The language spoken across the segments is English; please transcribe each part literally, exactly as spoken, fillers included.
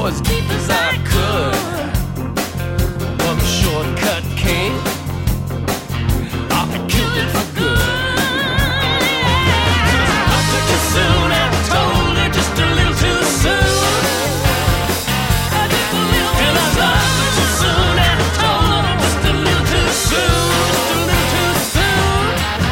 as deep as I could. One shortcut came, I killed it for good. I loved her too soon, I told her just a little too soon. And I loved her too soon, I told her just a little too soon. Just a little too soon.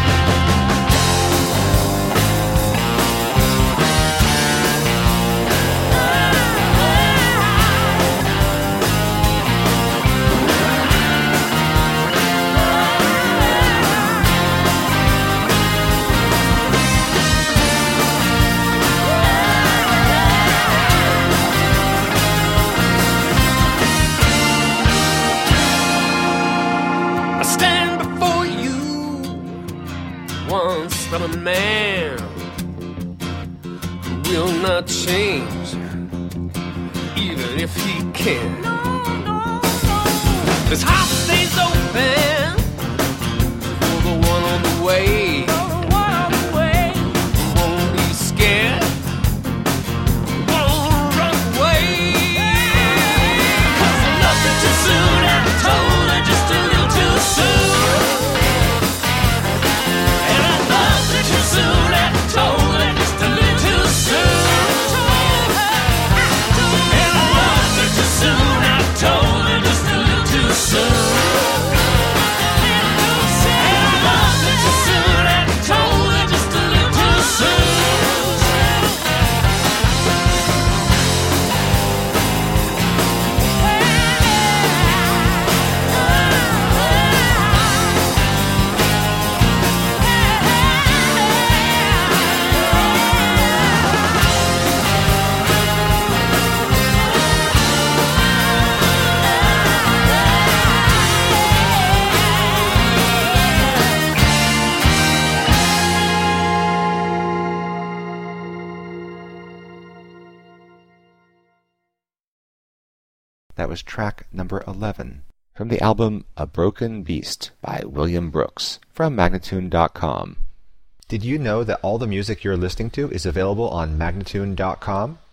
I stand before you once from a man who will not change, even if he can. His heart stays open for the one on the way. Who won't be scared, won't run away. 'Cause I loved her too soon, I told her just a little too soon. And I loved her too soon, I told her just a little too soon. And I loved her too soon, I told her just a little too soon. And I loved her too soon, I told her just a little too soon. That was track number eleven from the album A Broken Beast by William Brooks from Magnatune dot com. Did you know that all the music you're listening to is available on Magnatune dot com?